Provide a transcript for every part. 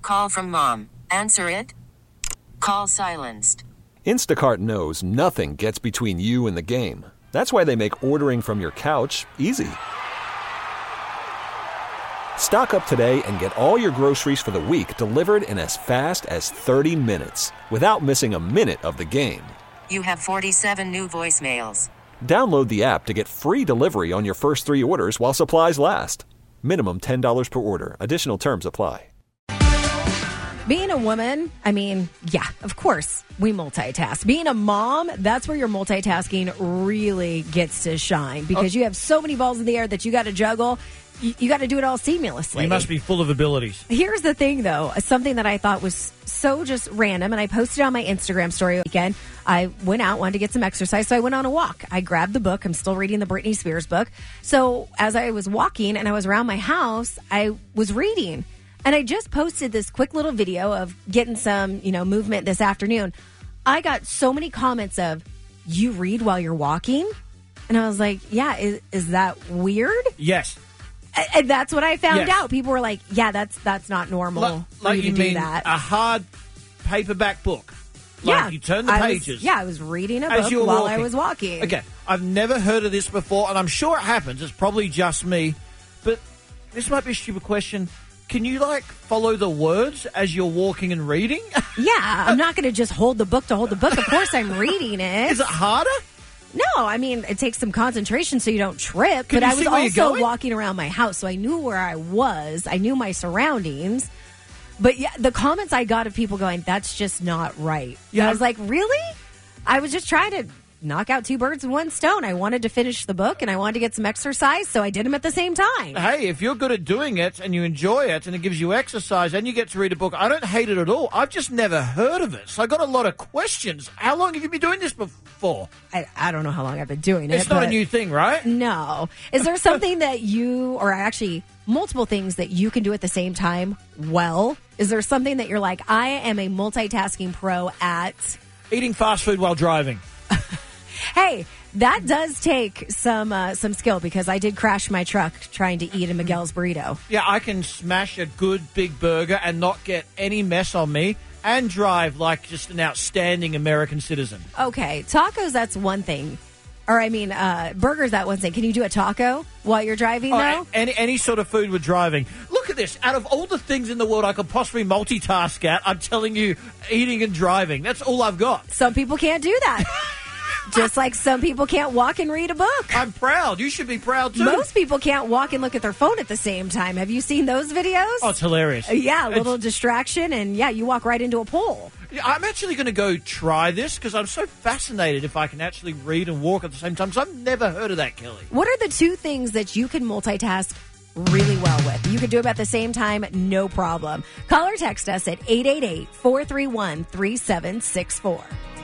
Call from mom. Answer it. Call silenced. Instacart knows nothing gets between you and the game. That's why they make ordering from your couch easy. Stock up today and get all your groceries for the week delivered in as fast as 30 minutes without missing a minute of the game. You have 47 new voicemails. Download the app to get free delivery on your first 3 orders while supplies last. Minimum $10 per order. Additional terms apply. Being a woman, I mean, yeah, of course, we multitask. Being a mom, that's where your multitasking really gets to shine because you have so many balls in the air that you got to juggle. You got to do it all seamlessly. You must be full of abilities. Here's the thing, though. Something that I thought was so just random, and I posted on my Instagram story weekend. I went out, wanted to get some exercise, so I went on a walk. I grabbed the book. I'm still reading the Britney Spears book. So as I was walking and I was around my house, I was reading. And I just posted this quick little video of getting some, movement this afternoon. I got so many comments of, you read while you're walking? And I was like, yeah, is that weird? Yes. And that's what I found out. People were like, yeah, that's not normal for you to do that. A hard paperback book. You turn the pages. I was reading a book while I was walking. Okay, I've never heard of this before, and I'm sure it happens. It's probably just me. But this might be a stupid question. Can you, follow the words as you're walking and reading? Yeah, I'm not going to just hold the book to hold the book. Of course I'm reading it. Is it harder? No, I mean, it takes some concentration so you don't trip. But I was also walking around my house, so I knew where I was. I knew my surroundings. But yeah, the comments I got of people going, that's just not right. Yeah. I was like, really? I was just trying to knock out 2 birds with 1 stone. I wanted to finish the book and I wanted to get some exercise, so I did them at the same time. Hey, if you're good at doing it and you enjoy it and it gives you exercise and you get to read a book, I don't hate it at all. I've just never heard of it. So I got a lot of questions. How long have you been doing this before? I don't know how long I've been doing it. It's not a new thing, right? No. Is there something that you, or actually multiple things that you can do at the same time well? Is there something that you're like, I am a multitasking pro at? Eating fast food while driving. Hey, that does take some skill because I did crash my truck trying to eat a Miguel's burrito. Yeah, I can smash a good big burger and not get any mess on me and drive like just an outstanding American citizen. Okay, tacos, that's one thing. Or, I mean, burgers, that one thing. Can you do a taco while you're driving, though? Any sort of food with driving. Look at this. Out of all the things in the world I could possibly multitask at, I'm telling you, eating and driving. That's all I've got. Some people can't do that. Just like some people can't walk and read a book. I'm proud. You should be proud, too. Most people can't walk and look at their phone at the same time. Have you seen those videos? Oh, it's hilarious. Yeah, a little distraction, and you walk right into a pole. Yeah, I'm actually going to go try this because I'm so fascinated if I can actually read and walk at the same time. So I've never heard of that, Kelly. What are the 2 things that you can multitask really well with? You can do them at the same time, no problem. Call or text us at 888-431-3764.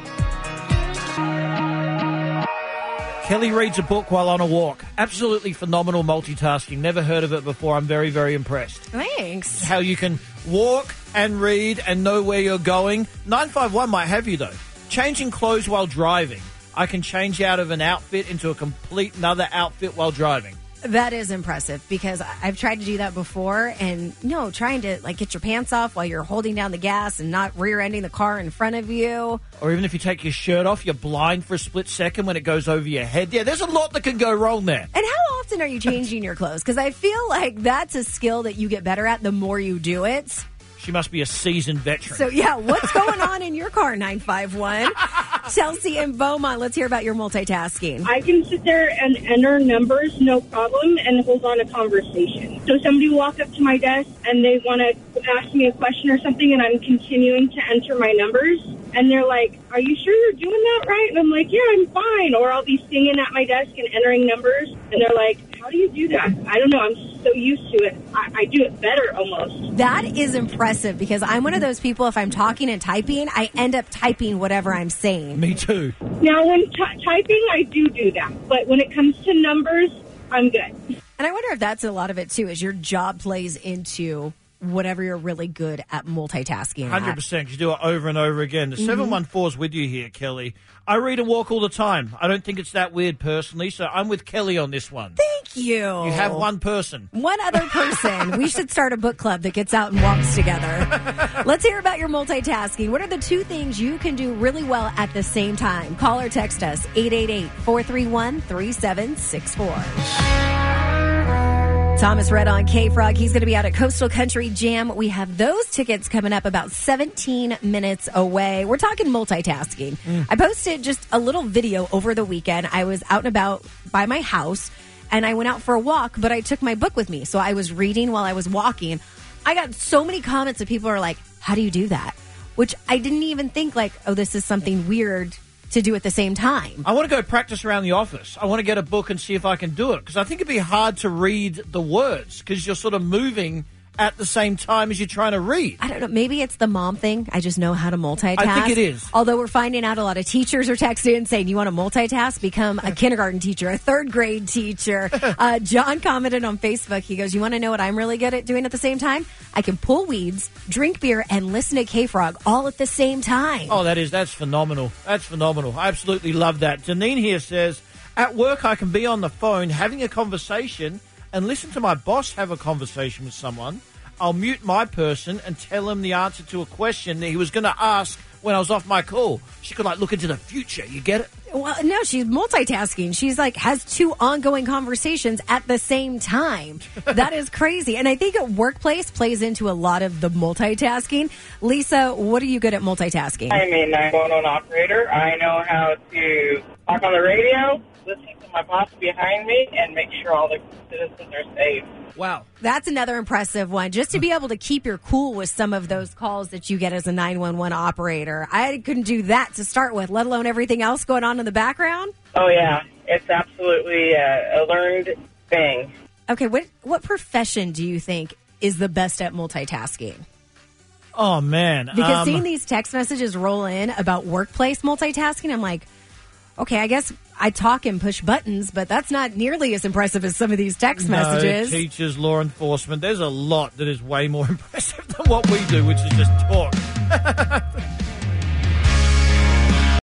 Kelly reads a book while on a walk. Absolutely phenomenal multitasking. Never heard of it before. I'm very, very impressed. Thanks. How you can walk and read and know where you're going. 951 might have you, though. Changing clothes while driving. I can change out of an outfit into a complete another outfit while driving. That is impressive because I've tried to do that before, and trying to get your pants off while you're holding down the gas and not rear-ending the car in front of you. Or even if you take your shirt off, you're blind for a split second when it goes over your head. Yeah, there's a lot that can go wrong there. And how often are you changing your clothes? Because I feel like that's a skill that you get better at the more you do it. She must be a seasoned veteran. So, what's going on in your car, 951? Chelsea and Beaumont, let's hear about your multitasking. I can sit there and enter numbers, no problem, and hold on a conversation. So somebody will walk up to my desk and they want to ask me a question or something, and I'm continuing to enter my numbers. And they're like, are you sure you're doing that right? And I'm like, yeah, I'm fine. Or I'll be sitting at my desk and entering numbers. And they're like, how do you do that? I don't know. I'm so used to it. I do it better almost. That is impressive because I'm one of those people, if I'm talking and typing, I end up typing whatever I'm saying. Me too. Now, when typing, I do that. But when it comes to numbers, I'm good. And I wonder if that's a lot of it, too, is your job plays into whatever you're really good at multitasking 100%. You do it over and over again. The 714's with you here, Kelly. I read and walk all the time. I don't think it's that weird personally, so I'm with Kelly on this one. Thank you. You have one person. One other person. We should start a book club that gets out and walks together. Let's hear about your multitasking. What are the two things you can do really well at the same time? Call or text us 888-431-3764. Thomas Rhett on K-Frog. He's going to be out at Coastal Country Jam. We have those tickets coming up about 17 minutes away. We're talking multitasking. I posted just a little video over the weekend. I was out and about by my house, and I went out for a walk, but I took my book with me. So I was reading while I was walking. I got so many comments that people are like, how do you do that? Which I didn't even think like, oh, this is something weird to do at the same time. I want to go practice around the office. I want to get a book and see if I can do it, because I think it'd be hard to read the words because you're sort of moving at the same time as you're trying to read. I don't know. Maybe it's the mom thing. I just know how to multitask. I think it is. Although we're finding out a lot of teachers are texting and saying, you want to multitask? Become a kindergarten teacher, a third grade teacher. John commented on Facebook. He goes, you want to know what I'm really good at doing at the same time? I can pull weeds, drink beer, and listen to K-Frog all at the same time. Oh, that's phenomenal. That's phenomenal. I absolutely love that. Janine here says, at work I can be on the phone having a conversation and listen to my boss have a conversation with someone. I'll mute my person and tell him the answer to a question that he was going to ask when I was off my call. She could look into the future. You get it? Well, no, she's multitasking. She's has two ongoing conversations at the same time. That is crazy. And I think at workplace plays into a lot of the multitasking. Lisa, what are you good at multitasking? I'm a 911 operator. I know how to talk on the radio, listen to my boss behind me, and make sure all the citizens are safe. Wow. That's another impressive one. Just to be able to keep your cool with some of those calls that you get as a 911 operator. I couldn't do that to start with, let alone everything else going on in the background. Oh, yeah. It's absolutely a learned thing. Okay, what profession do you think is the best at multitasking? Oh, man. Because seeing these text messages roll in about workplace multitasking, I'm like, okay, I guess I talk and push buttons, but that's not nearly as impressive as some of these text messages. Teachers, law enforcement, there's a lot that is way more impressive than what we do, which is just talk.